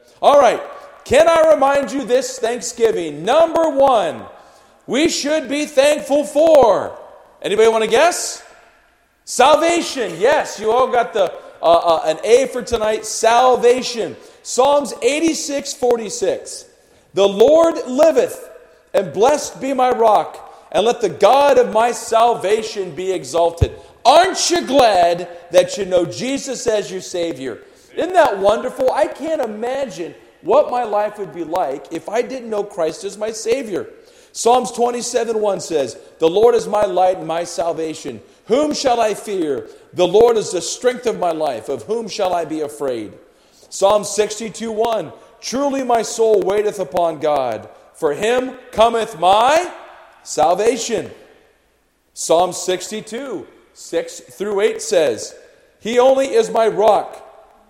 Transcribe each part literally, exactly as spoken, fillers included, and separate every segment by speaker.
Speaker 1: All right. Can I remind you this Thanksgiving? Number one, we should be thankful for. Anybody want to guess? Salvation. Yes, you all got the uh, uh, an A for tonight. Salvation. Psalms eighty-six forty-six. The Lord liveth, and blessed be my rock, and let the God of my salvation be exalted. Aren't you glad that you know Jesus as your Savior? Isn't that wonderful? I can't imagine what my life would be like if I didn't know Christ as my Savior. Psalms twenty-seven one says, the Lord is my light and my salvation. Whom shall I fear? The Lord is the strength of my life. Of whom shall I be afraid? Psalm sixty-two one, truly my soul waiteth upon God. For him cometh my salvation. Psalm sixty-two, six through eight says, he only is my rock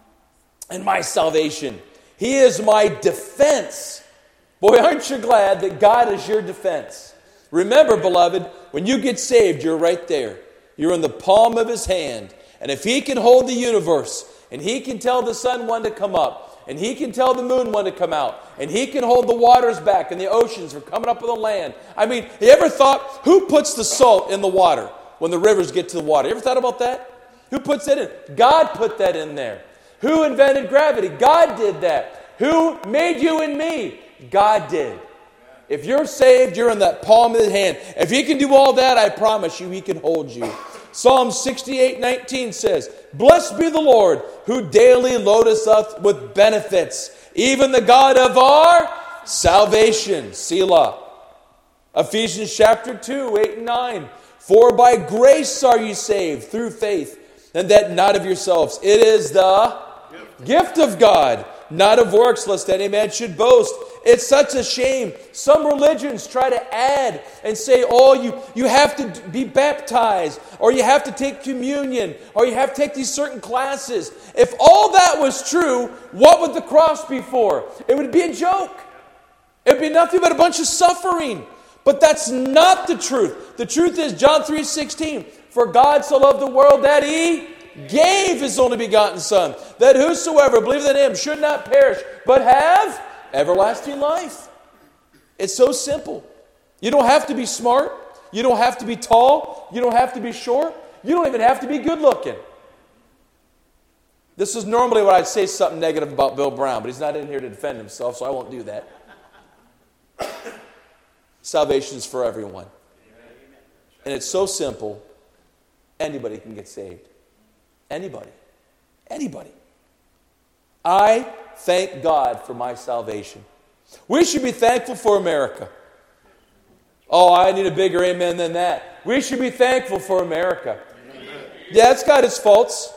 Speaker 1: and my salvation. He is my defense. Boy, aren't you glad that God is your defense? Remember, beloved, when you get saved, you're right there. You're in the palm of his hand. And if he can hold the universe, and he can tell the sun when to come up, and he can tell the moon when to come out, and he can hold the waters back and the oceans from coming up with the land. I mean, you ever thought, who puts the salt in the water when the rivers get to the water? You ever thought about that? Who puts that in? God put that in there. Who invented gravity? God did that. Who made you and me? God did. If you're saved, you're in that palm of his hand. If he can do all that, I promise you, he can hold you. Psalm sixty-eight nineteen says, blessed be the Lord, who daily loadeth us with benefits, even the God of our salvation. Selah. Ephesians chapter two, eight and nine. For by grace are you saved through faith, and that not of yourselves. It is the gift, gift of God, not of works, lest any man should boast. It's such a shame. Some religions try to add and say, oh, you, you have to be baptized, or you have to take communion, or you have to take these certain classes. If all that was true, what would the cross be for? It would be a joke. It would be nothing but a bunch of suffering. But that's not the truth. The truth is John three sixteen. For God so loved the world that he gave his only begotten Son, that whosoever believeth in him should not perish, but have everlasting life. It's so simple. You don't have to be smart. You don't have to be tall. You don't have to be short. You don't even have to be good looking. This is normally what I'd say something negative about Bill Brown, but he's not in here to defend himself, so I won't do that. Salvation is for everyone. And it's so simple, anybody can get saved. Anybody. Anybody. I thank God for my salvation. We should be thankful for America. Oh, I need a bigger amen than that. We should be thankful for America. Yeah, it's got its faults.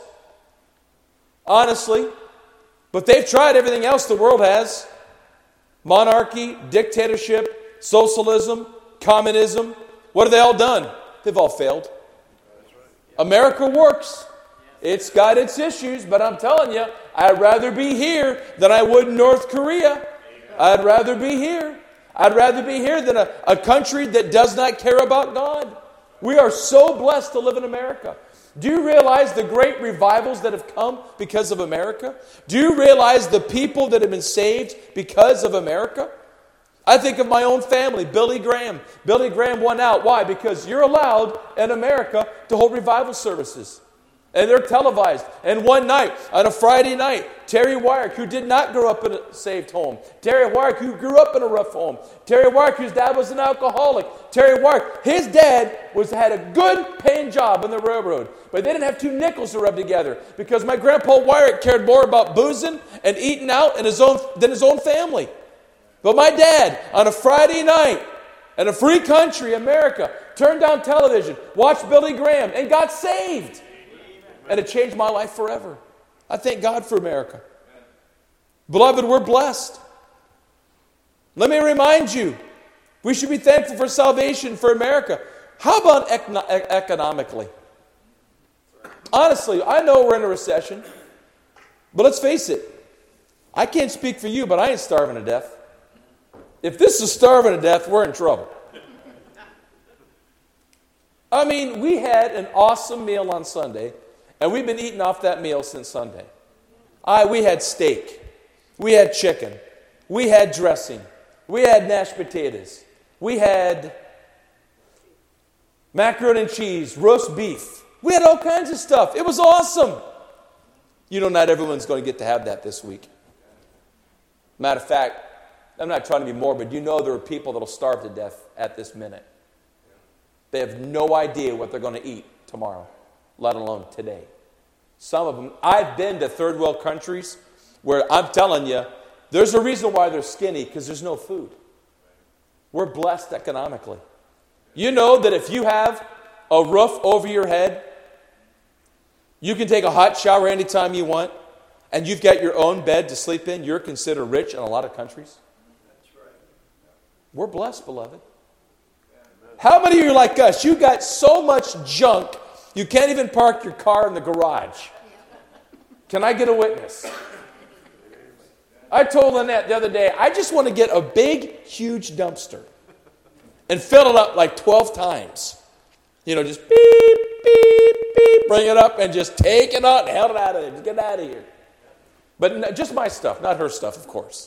Speaker 1: Honestly. But they've tried everything else the world has. Monarchy, dictatorship, socialism, communism. What have they all done? They've all failed. America works. It's got its issues, but I'm telling you, I'd rather be here than I would in North Korea. I'd rather be here. I'd rather be here than a, a country that does not care about God. We are so blessed to live in America. Do you realize the great revivals that have come because of America? Do you realize the people that have been saved because of America? I think of my own family, Billy Graham. Billy Graham won out. Why? Because you're allowed in America to hold revival services. And they're televised. And one night, on a Friday night, Terry Wyrick, who did not grow up in a saved home. Terry Wyrick, who grew up in a rough home. Terry Wyrick, whose dad was an alcoholic. Terry Wyrick, his dad was had a good paying job on the railroad. But they didn't have two nickels to rub together. Because my grandpa Wyrick cared more about boozing and eating out in his own, than his own family. But my dad, on a Friday night, in a free country, America, turned down television, watched Billy Graham, and got saved. And it changed my life forever. I thank God for America. Beloved, we're blessed. Let me remind you, we should be thankful for salvation for America. How about econo- economically? Honestly, I know we're in a recession, but let's face it. I can't speak for you, but I ain't starving to death. If this is starving to death, we're in trouble. I mean, we had an awesome meal on Sunday. And we've been eating off that meal since Sunday. I, we had steak. We had chicken. We had dressing. We had mashed potatoes. We had macaroni and cheese, roast beef. We had all kinds of stuff. It was awesome. You know, not everyone's going to get to have that this week. Matter of fact, I'm not trying to be morbid. You know there are people that will starve to death at this minute. They have no idea what they're going to eat tomorrow, let alone today. Some of them, I've been to third world countries where I'm telling you, there's a reason why they're skinny, because there's no food. We're blessed economically. You know that if you have a roof over your head, you can take a hot shower anytime you want, and you've got your own bed to sleep in, you're considered rich in a lot of countries. That's right. We're blessed, beloved. How many of you are like us? You got so much junk, you can't even park your car in the garage. Can I get a witness? I told Lynette the other day, I just want to get a big, huge dumpster and fill it up like twelve times. You know, just beep, beep, beep, bring it up and just take it out and hell it out of there. Just get it out of here. But no, just my stuff, not her stuff, of course.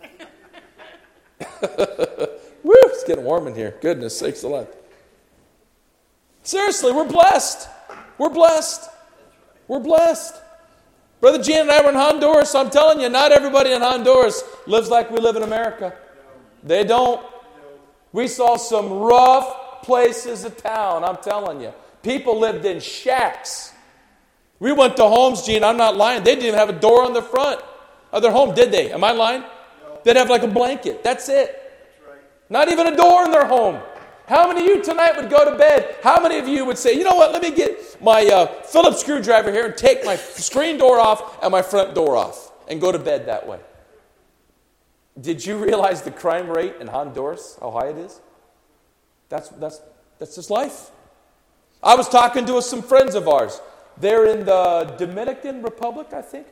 Speaker 1: Woo, it's getting warm in here. Goodness sakes alive. Seriously, we're blessed. We're blessed. We're blessed. Brother Gene and I were in Honduras. I'm telling you, not everybody in Honduras lives like we live in America. They don't. We saw some rough places of town, I'm telling you. People lived in shacks. We went to homes, Gene, I'm not lying. They didn't even have a door on the front of their home, did they? Am I lying? They'd have like a blanket. That's it. Not even a door in their home. How many of you tonight would go to bed? How many of you would say, you know what, let me get my uh, Phillips screwdriver here and take my screen door off and my front door off and go to bed that way? Did you realize the crime rate in Honduras, how high it is? That's, that's, that's just life. I was talking to some friends of ours. They're in the Dominican Republic, I think.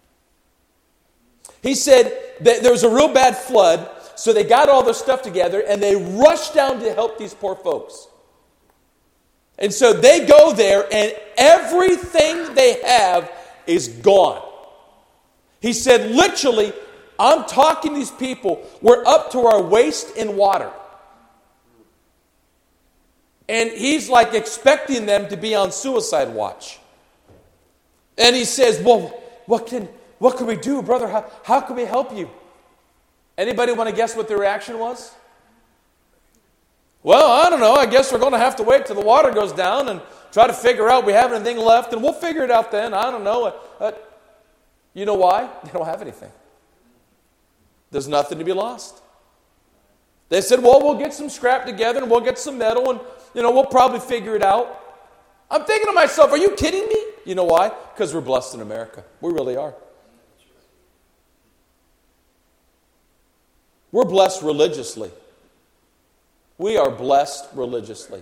Speaker 1: He said that there was a real bad flood, so they got all their stuff together and they rushed down to help these poor folks. And so they go there and everything they have is gone. He said, literally, I'm talking to these people, we're up to our waist in water. And he's like expecting them to be on suicide watch. And he says, well, what can what can we do, brother? How, how can we help you? Anybody want to guess what the reaction was? Well, I don't know. I guess we're going to have to wait till the water goes down and try to figure out if we have anything left, and we'll figure it out then. I don't know. Uh, you know why? They don't have anything. There's nothing to be lost. They said, well, we'll get some scrap together and we'll get some metal and, you know, we'll probably figure it out. I'm thinking to myself, are you kidding me? You know why? Because we're blessed in America. We really are. We're blessed religiously. We are blessed religiously.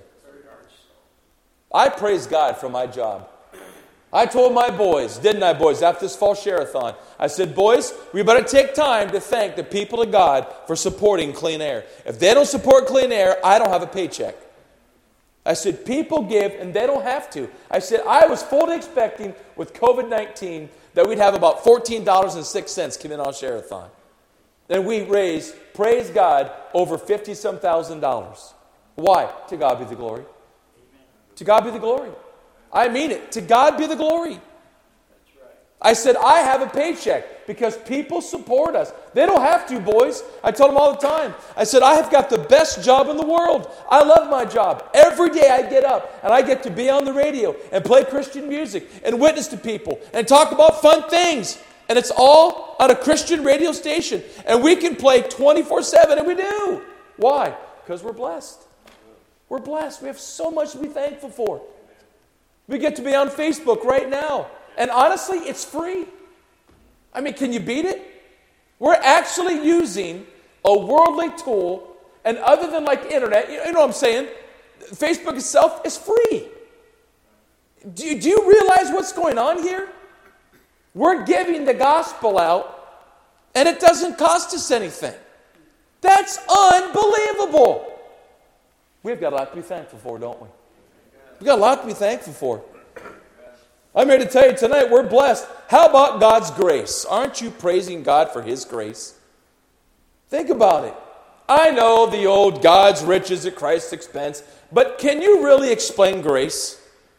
Speaker 1: I praise God for my job. I told my boys, didn't I, boys, after this fall share-a-thon, I said, boys, we better take time to thank the people of God for supporting clean air. If they don't support clean air, I don't have a paycheck. I said, people give and they don't have to. I said, I was fully expecting with covid nineteen that we'd have about fourteen dollars and six cents come in on share-a-thon. And we raised, praise God, over fifty-some thousand dollars. Why? To God be the glory. Amen. To God be the glory. I mean it. To God be the glory. That's right. I said, I have a paycheck because people support us. They don't have to, boys. I told them all the time. I said, I have got the best job in the world. I love my job. Every day I get up and I get to be on the radio and play Christian music and witness to people and talk about fun things. And it's all on a Christian radio station. And we can play twenty-four seven, and we do. Why? Because we're blessed. We're blessed. We have so much to be thankful for. We get to be on Facebook right now. And honestly, it's free. I mean, can you beat it? We're actually using a worldly tool, and other than like internet, you know what I'm saying? Facebook itself is free. Do you, do you realize what's going on here? We're giving the gospel out, and it doesn't cost us anything. That's unbelievable. We've got a lot to be thankful for, don't we? We've got a lot to be thankful for. I'm here to tell you tonight we're blessed. How about God's grace? Aren't you praising God for His grace? Think about it. I know the old God's riches at Christ's expense, but can you really explain grace?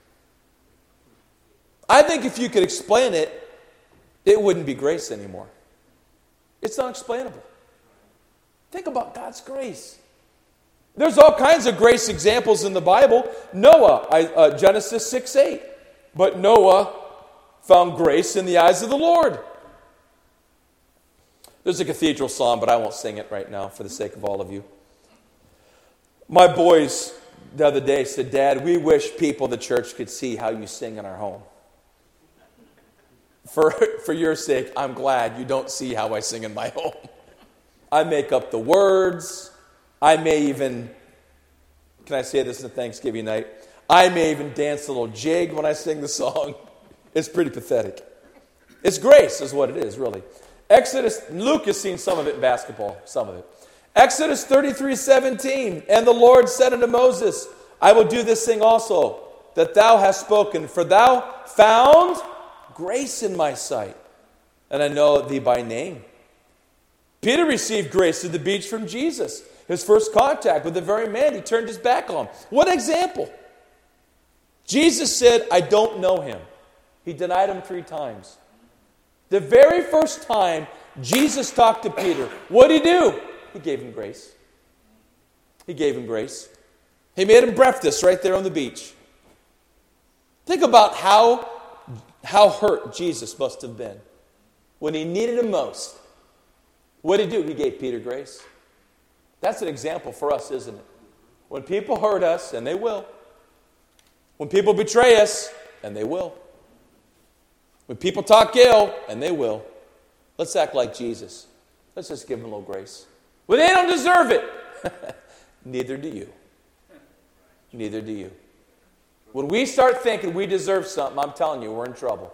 Speaker 1: I think if you could explain it, it wouldn't be grace anymore. It's unexplainable. Think about God's grace. There's all kinds of grace examples in the Bible. Noah, I, uh, Genesis six eight. But Noah found grace in the eyes of the Lord. There's a cathedral song, but I won't sing it right now for the sake of all of you. My boys the other day said, Dad, we wish people in the church could see how you sing in our home. For, for your sake, I'm glad you don't see how I sing in my home. I make up the words. I may even, can I say this on Thanksgiving night? I may even dance a little jig when I sing the song. It's pretty pathetic. It's grace is what it is, really. Exodus, Luke has seen some of it in basketball, some of it. Exodus thirty-three seventeen, and the Lord said unto Moses, I will do this thing also, that thou hast spoken, for thou found grace in my sight, and I know thee by name. Peter received grace at the beach from Jesus. His first contact with the very man he turned his back on. What example? Jesus said, I don't know him. He denied him three times. The very first time Jesus talked to Peter, what did he do? He gave him grace. He gave him grace. He made him breakfast right there on the beach. Think about how, how hurt Jesus must have been when he needed him most. What did he do? He gave Peter grace. That's an example for us, isn't it? When people hurt us, and they will. When people betray us, and they will. When people talk ill, and they will. Let's act like Jesus. Let's just give them a little grace. Well, they don't deserve it. Neither do you. Neither do you. When we start thinking we deserve something, I'm telling you, we're in trouble.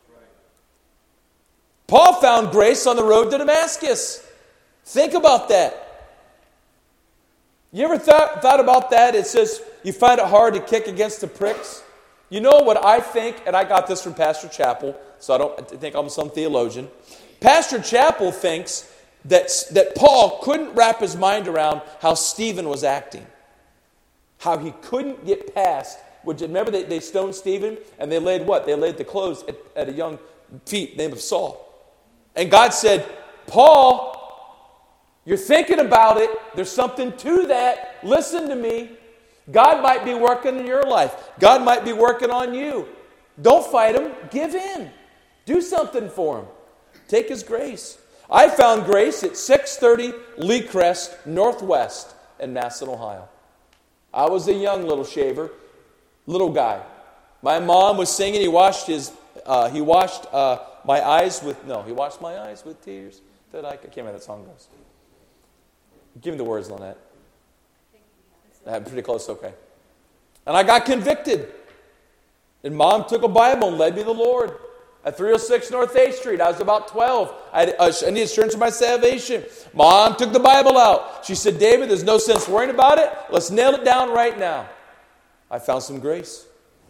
Speaker 1: Paul found grace on the road to Damascus. Think about that. You ever thought, thought about that? It says you find it hard to kick against the pricks. You know what I think, and I got this from Pastor Chappell, so I don't think I'm some theologian. Pastor Chappell thinks that, that Paul couldn't wrap his mind around how Stephen was acting. How he couldn't get past. Which, remember they, they stoned Stephen, and they laid what? They laid the clothes at, at a young feet named of Saul. And God said, Paul, you're thinking about it. There's something to that. Listen to me. God might be working in your life. God might be working on you. Don't fight him. Give in. Do something for him. Take his grace. I found grace at six thirty Lee Crest Northwest in Masson, Ohio. I was a young little shaver, little guy. My mom was singing. He washed his. Uh, he washed uh, my eyes with. No, he washed my eyes with tears. That I, I can't remember how that song goes. Give me the words, Lynette. I'm pretty close, okay. And I got convicted. And Mom took a Bible and led me to the Lord. At three oh six North eighth Street, I was about twelve. I, had, uh, I needed assurance of my salvation. Mom took the Bible out. She said, David, there's no sense worrying about it. Let's nail it down right now. I found some grace.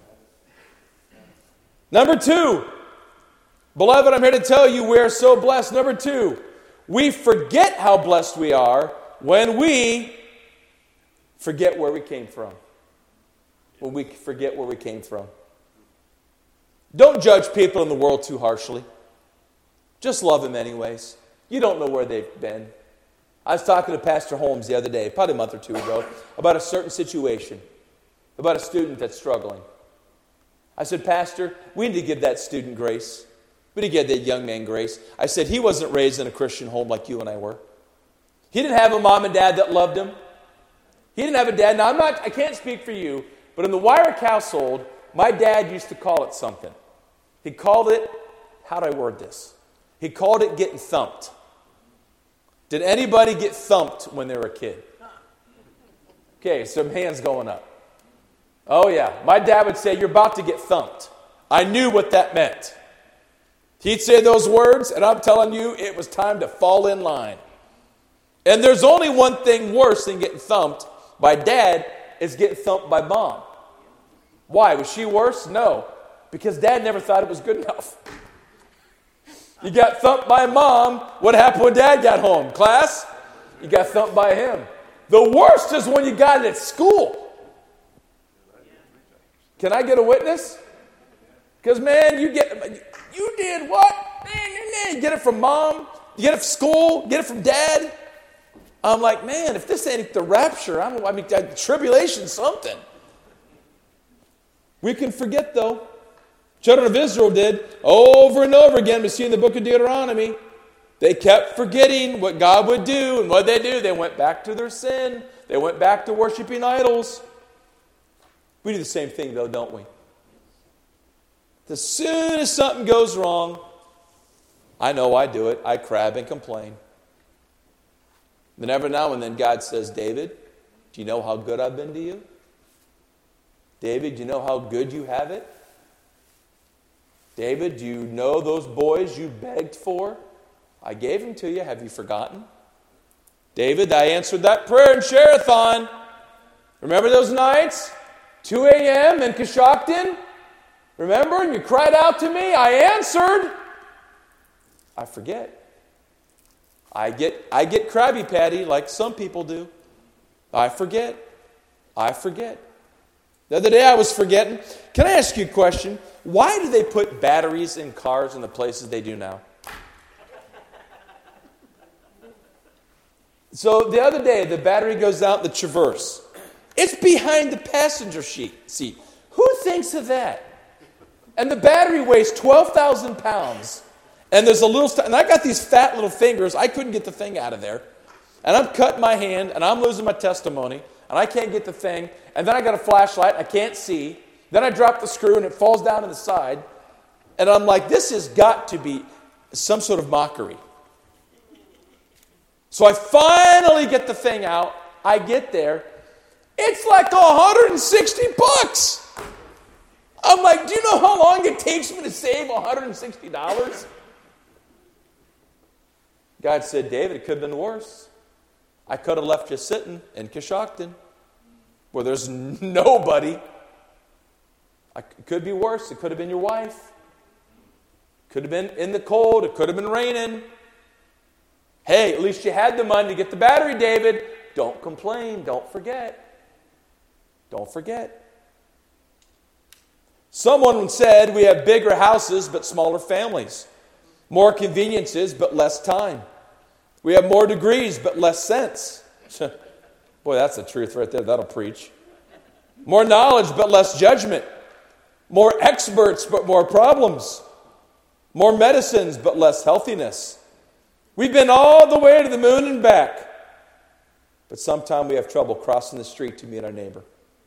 Speaker 1: Number two, beloved, I'm here to tell you we are so blessed. Number two, we forget how blessed we are when we forget where we came from. When we forget where we came from. Don't judge people in the world too harshly. Just love them anyways. You don't know where they've been. I was talking to Pastor Holmes the other day, probably a month or two ago, about a certain situation, about a student that's struggling. I said, Pastor, we need to give that student grace. We need to give that young man grace. I said, he wasn't raised in a Christian home like you and I were. He didn't have a mom and dad that loved him. He didn't have a dad. Now, I'm not, I can't speak for you, but in the Wyrick household, my dad used to call it something. He called it, how do I word this? He called it getting thumped. Did anybody get thumped when they were a kid? Okay, some hands going up. Oh yeah, my dad would say, you're about to get thumped. I knew what that meant. He'd say those words, and I'm telling you, it was time to fall in line. And there's only one thing worse than getting thumped by dad, is getting thumped by mom. Why? Was she worse? No. Because Dad never thought it was good enough. You got thumped by Mom. What happened when Dad got home? Class? You got thumped by him. The worst is when you got it at school. Can I get a witness? Because, man, you get, you did what? Man, man, you get it from Mom. You get it from school. Get it from Dad. I'm like, man, if this ain't the rapture, I'm, I mean, tribulation, something. We can forget, though. Children of Israel did over and over again. We see in the book of Deuteronomy. They kept forgetting what God would do. And what did they do? They went back to their sin. They went back to worshiping idols. We do the same thing, though, don't we? As soon as something goes wrong, I know I do it. I crab and complain. Then every now and then God says, David, do you know how good I've been to you? David, do you know how good you have it? David, do you know those boys you begged for? I gave them to you. Have you forgotten? David, I answered that prayer in Sherathon. Remember those nights? two a.m. in Coshocton? Remember? And you cried out to me. I answered. I forget. I get, I get Krabby Patty like some people do. I forget. I forget. The other day I was forgetting. Can I ask you a question? Why do they put batteries in cars in the places they do now? So the other day, the battery goes out in the Traverse. It's behind the passenger seat. Who thinks of that? And the battery weighs twelve thousand pounds. And there's a little, st- and I got these fat little fingers. I couldn't get the thing out of there. And I'm cutting my hand, and I'm losing my testimony, and I can't get the thing. And then I got a flashlight. I can't see. Then I drop the screw, and it falls down to the side. And I'm like, this has got to be some sort of mockery. So I finally get the thing out. I get there. It's like one hundred sixty bucks. I'm like, do you know how long it takes me to save one hundred sixty dollars? God said, David, it could have been worse. I could have left you sitting in Coshocton where there's nobody. It could be worse. It could have been your wife. It could have been in the cold. It could have been raining. Hey, at least you had the money to get the battery, David. Don't complain. Don't forget. Don't forget. Someone said we have bigger houses but smaller families. More conveniences but less time. We have more degrees but less sense. Boy, that's the truth right there. That'll preach. More knowledge but less judgment. More experts but more problems. More medicines but less healthiness. We've been all the way to the moon and back. But sometimes we have trouble crossing the street to meet our neighbor.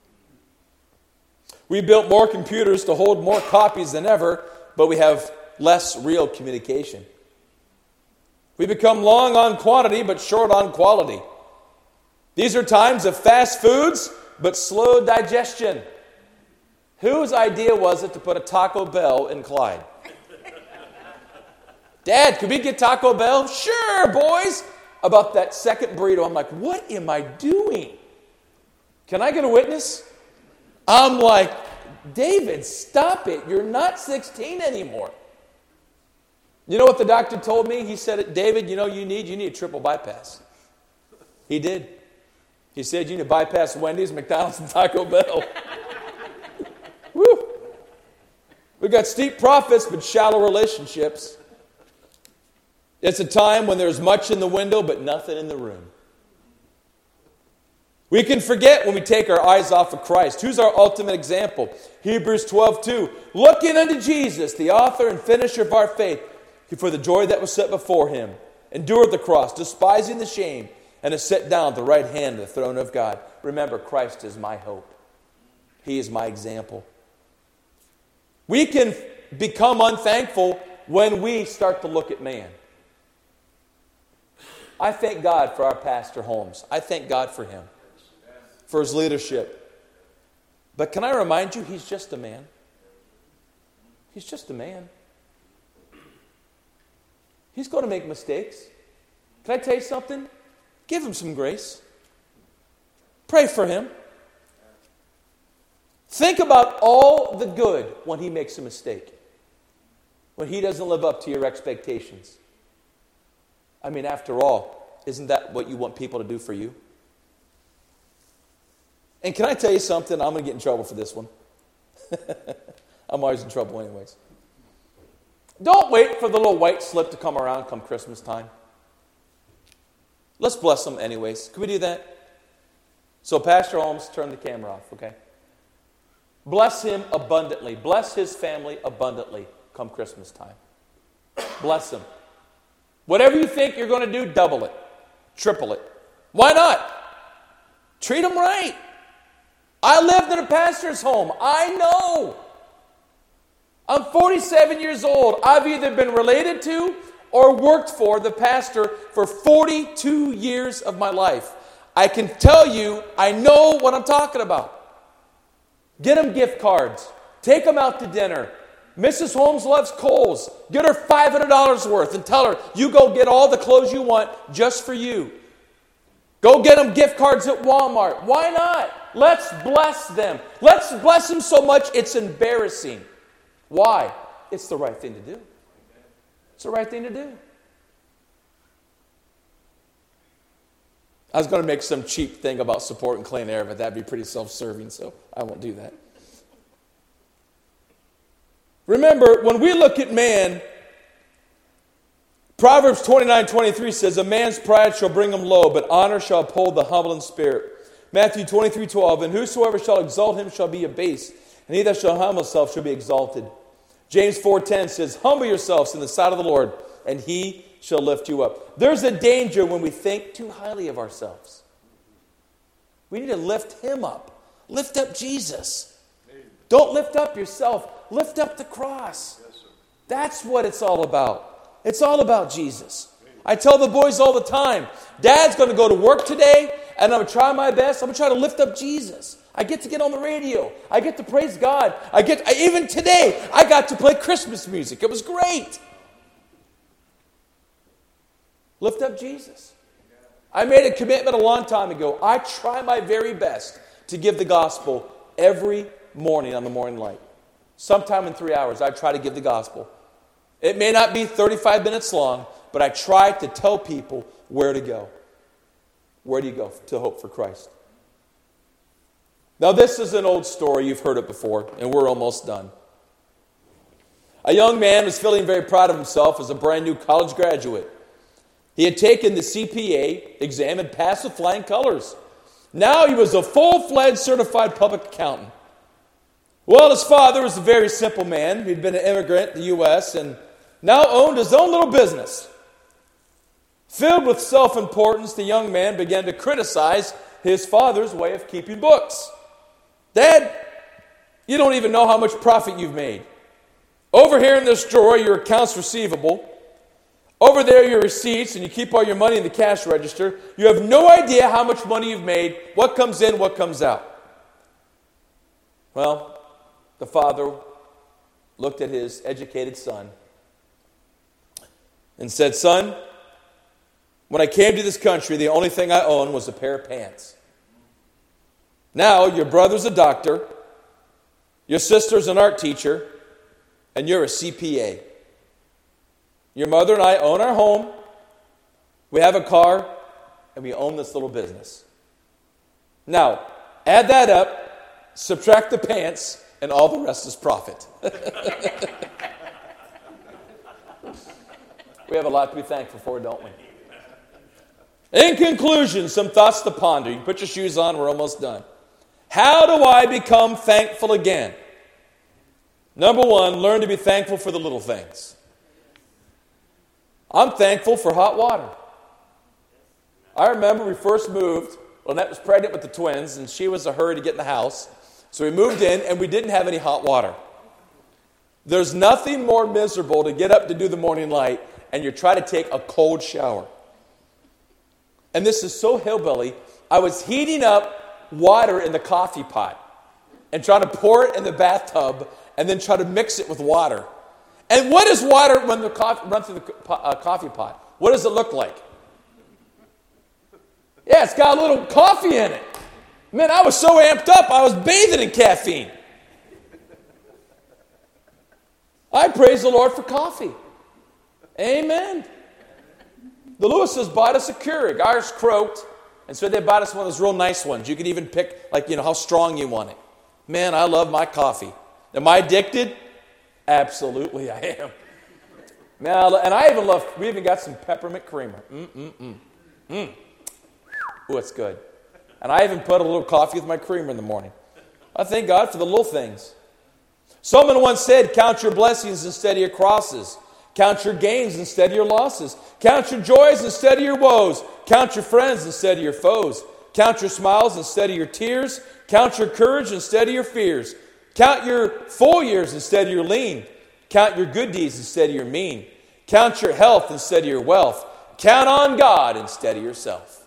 Speaker 1: We built more computers to hold more copies than ever, but we have less real communication. We become long on quantity, but short on quality. These are times of fast foods, but slow digestion. Whose idea was it to put a Taco Bell in Clyde? Dad, could we get Taco Bell? Sure, boys. About that second burrito, I'm like, what am I doing? Can I get a witness? I'm like, David, stop it. You're not sixteen anymore. You know what the doctor told me? He said, David, you know you need? You need a triple bypass. He did. He said, you need to bypass Wendy's, McDonald's, and Taco Bell. Woo! We've got steep profits, but shallow relationships. It's a time when there's much in the window, but nothing in the room. We can forget when we take our eyes off of Christ. Who's our ultimate example? Hebrews twelve two. Looking unto Jesus, the author and finisher of our faith, who for the joy that was set before him endured the cross, despising the shame, and is set down at the right hand of the throne of God. Remember, Christ is my hope. He is my example. We can become unthankful when we start to look at man. I thank God for our Pastor Holmes. I thank God for him, for his leadership. But can I remind you, he's just a man. He's just a man. He's going to make mistakes. Can I tell you something? Give him some grace. Pray for him. Think about all the good when he makes a mistake. When he doesn't live up to your expectations. I mean, after all, isn't that what you want people to do for you? And can I tell you something? I'm going to get in trouble for this one. I'm always in trouble anyways. Don't wait for the little white slip to come around come Christmas time. Let's bless them anyways. Can we do that? So Pastor Holmes, turn the camera off, okay? Bless him abundantly. Bless his family abundantly come Christmas time. Bless him. Whatever you think you're going to do, double it. Triple it. Why not? Treat them right. I lived in a pastor's home. I know. I'm forty-seven years old. I've either been related to or worked for the pastor for forty-two years of my life. I can tell you, I know what I'm talking about. Get them gift cards. Take them out to dinner. Missus Holmes loves Kohl's. Get her five hundred dollars worth and tell her, you go get all the clothes you want just for you. Go get them gift cards at Walmart. Why not? Let's bless them. Let's bless them so much it's embarrassing. Why? It's the right thing to do. It's the right thing to do. I was going to make some cheap thing about supporting clean air, but that'd be pretty self-serving, so I won't do that. Remember, when we look at man, Proverbs twenty-nine twenty-three says, a man's pride shall bring him low, but honor shall uphold the humble in spirit. Matthew twenty-three twelve, and whosoever shall exalt him shall be abased, and he that shall humble himself shall be exalted. James four ten says, humble yourselves in the sight of the Lord, and he shall lift you up. There's a danger when we think too highly of ourselves. We need to lift him up. Lift up Jesus. Don't lift up yourself. Lift up the cross. That's what it's all about. It's all about Jesus. I tell the boys all the time, Dad's going to go to work today, and I'm going to try my best. I'm going to try to lift up Jesus. I get to get on the radio. I get to praise God. I get I, even today, I got to play Christmas music. It was great. Lift up Jesus. I made a commitment a long time ago. I try my very best to give the gospel every morning on the morning light. Sometime in three hours, I try to give the gospel. It may not be thirty-five minutes long, but I try to tell people where to go. Where do you go to hope for Christ? Now, this is an old story. You've heard it before, and we're almost done. A young man was feeling very proud of himself as a brand new college graduate. He had taken the C P A exam and passed with flying colors. Now he was a full-fledged certified public accountant. Well, his father was a very simple man. He'd been an immigrant in the U S and now owned his own little business. Filled with self-importance, the young man began to criticize his father's way of keeping books. Dad, you don't even know how much profit you've made. Over here in this drawer, your accounts receivable. Over there, your receipts, and you keep all your money in the cash register. You have no idea how much money you've made, what comes in, what comes out. Well, the father looked at his educated son and said, son, when I came to this country, the only thing I owned was a pair of pants. Now, your brother's a doctor, your sister's an art teacher, and you're a C P A. Your mother and I own our home, we have a car, and we own this little business. Now, add that up, subtract the pants, and all the rest is profit. We have a lot to be thankful for, don't we? In conclusion, some thoughts to ponder. You can put your shoes on, we're almost done. How do I become thankful again? Number one, learn to be thankful for the little things. I'm thankful for hot water. I remember we first moved. Lynette was pregnant with the twins, and she was in a hurry to get in the house. So we moved in, and we didn't have any hot water. There's nothing more miserable to get up to do the morning light, and you try to take a cold shower. And this is so hillbilly. I was heating up water in the coffee pot and trying to pour it in the bathtub and then try to mix it with water. And what does water when the coffee runs through the uh, coffee pot? What does it look like? Yeah, it's got a little coffee in it. Man, I was so amped up, I was bathing in caffeine. I praise the Lord for coffee. Amen. The Lewises bought us a Keurig. Ours croaked, and so they bought us one of those real nice ones. You could even pick, like, you know, how strong you want it. Man, I love my coffee. Am I addicted? Absolutely, I am. Now, and I even love, we even got some peppermint creamer. Mm-mm-mm. Mm. Ooh, it's good. And I even put a little coffee with my creamer in the morning. I thank God for the little things. Someone once said, count your blessings instead of your crosses. Count your gains instead of your losses. Count your joys instead of your woes. Count your friends instead of your foes. Count your smiles instead of your tears. Count your courage instead of your fears. Count your full years instead of your lean. Count your good deeds instead of your mean. Count your health instead of your wealth. Count on God instead of yourself.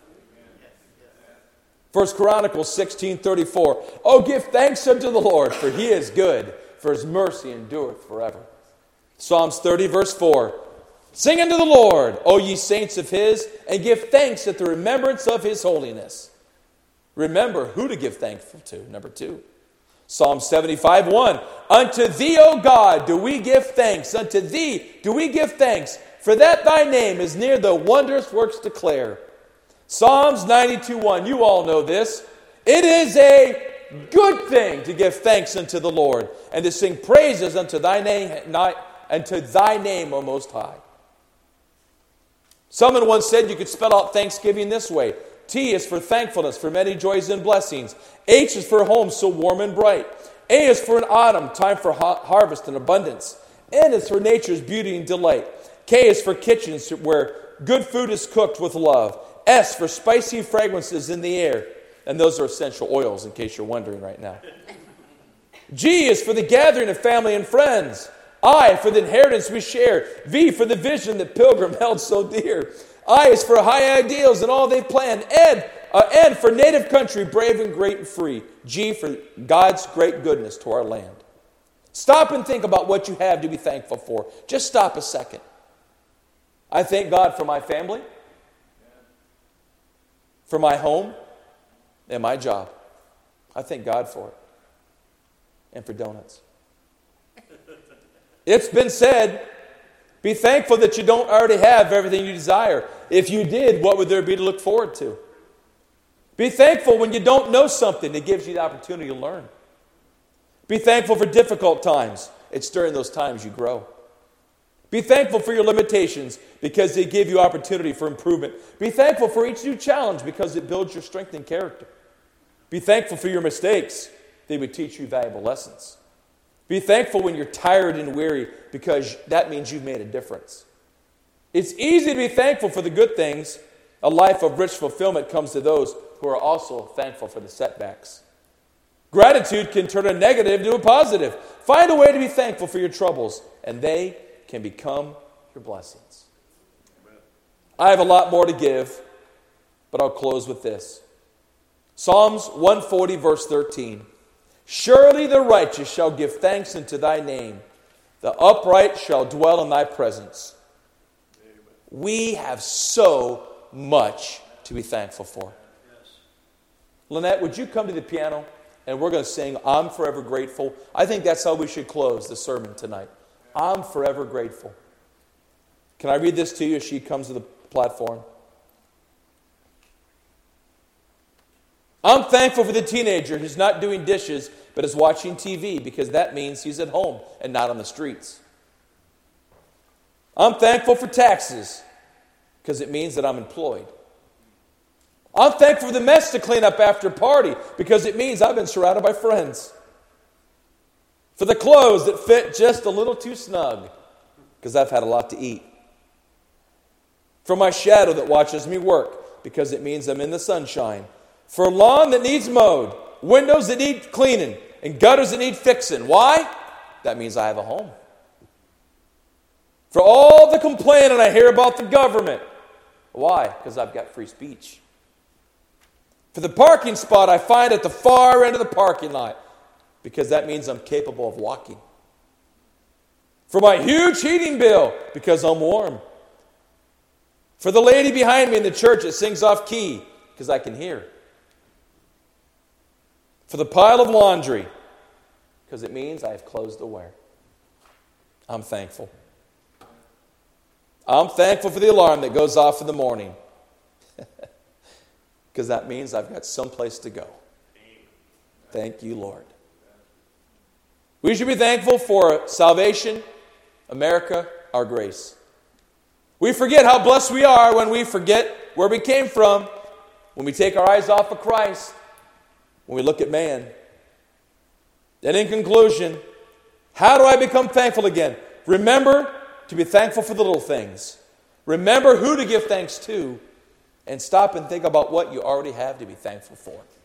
Speaker 1: First Chronicles sixteen thirty-four. Oh, give thanks unto the Lord, for he is good, for his mercy endureth forever. Psalms thirty, verse four. Sing unto the Lord, O ye saints of his, and give thanks at the remembrance of his holiness. Remember who to give thanks to, number two. Psalm seventy-five, one. Unto thee, O God, do we give thanks. Unto thee do we give thanks, for that thy name is near the wondrous works declare. Psalms ninety-two, one. You all know this. It is a good thing to give thanks unto the Lord, and to sing praises unto thy name, unto thy name, O Most High. Someone once said you could spell out Thanksgiving this way. T is for thankfulness, for many joys and blessings. H is for home so warm and bright. A is for an autumn, time for ha- harvest and abundance. N is for nature's beauty and delight. K is for kitchens where good food is cooked with love. S for spicy fragrances in the air. And those are essential oils, in case you're wondering right now. G is for the gathering of family and friends. I for the inheritance we share. V for the vision that Pilgrim held so dear. I is for high ideals and all they've planned. Ed, uh, N for native country, brave and great and free. G for God's great goodness to our land. Stop and think about what you have to be thankful for. Just stop a second. I thank God for my family, for my home, and my job. I thank God for it. And for donuts. It's been said, be thankful that you don't already have everything you desire. If you did, what would there be to look forward to? Be thankful when you don't know something. It gives you the opportunity to learn. Be thankful for difficult times. It's during those times you grow. Be thankful for your limitations because they give you opportunity for improvement. Be thankful for each new challenge because it builds your strength and character. Be thankful for your mistakes. They would teach you valuable lessons. Be thankful when you're tired and weary because that means you've made a difference. It's easy to be thankful for the good things. A life of rich fulfillment comes to those who are also thankful for the setbacks. Gratitude can turn a negative to a positive. Find a way to be thankful for your troubles, and they can become your blessings. I have a lot more to give, but I'll close with this. Psalms one forty, verse thirteen. Surely the righteous shall give thanks unto thy name. The upright shall dwell in thy presence. Amen. We have so much to be thankful for. Yes. Lynette, would you come to the piano? And we're going to sing, I'm Forever Grateful. I think that's how we should close the sermon tonight. I'm forever grateful. Can I read this to you as she comes to the platform? I'm thankful for the teenager who's not doing dishes, but is watching T V because that means he's at home and not on the streets. I'm thankful for taxes because it means that I'm employed. I'm thankful for the mess to clean up after a party because it means I've been surrounded by friends. For the clothes that fit just a little too snug because I've had a lot to eat. For my shadow that watches me work because it means I'm in the sunshine. For a lawn that needs mowed, windows that need cleaning, and gutters that need fixing. Why? That means I have a home. For all the complaining I hear about the government. Why? Because I've got free speech. For the parking spot I find at the far end of the parking lot. Because that means I'm capable of walking. For my huge heating bill. Because I'm warm. For the lady behind me in the church that sings off key. Because I can hear. For the pile of laundry. Because it means I have clothes to wear. I'm thankful. I'm thankful for the alarm that goes off in the morning. Because that means I've got someplace to go. Thank you, Lord. We should be thankful for salvation, America, our grace. We forget how blessed we are when we forget where we came from, when we take our eyes off of Christ, when we look at man. And in conclusion, how do I become thankful again? Remember to be thankful for the little things. Remember who to give thanks to, and stop and think about what you already have to be thankful for.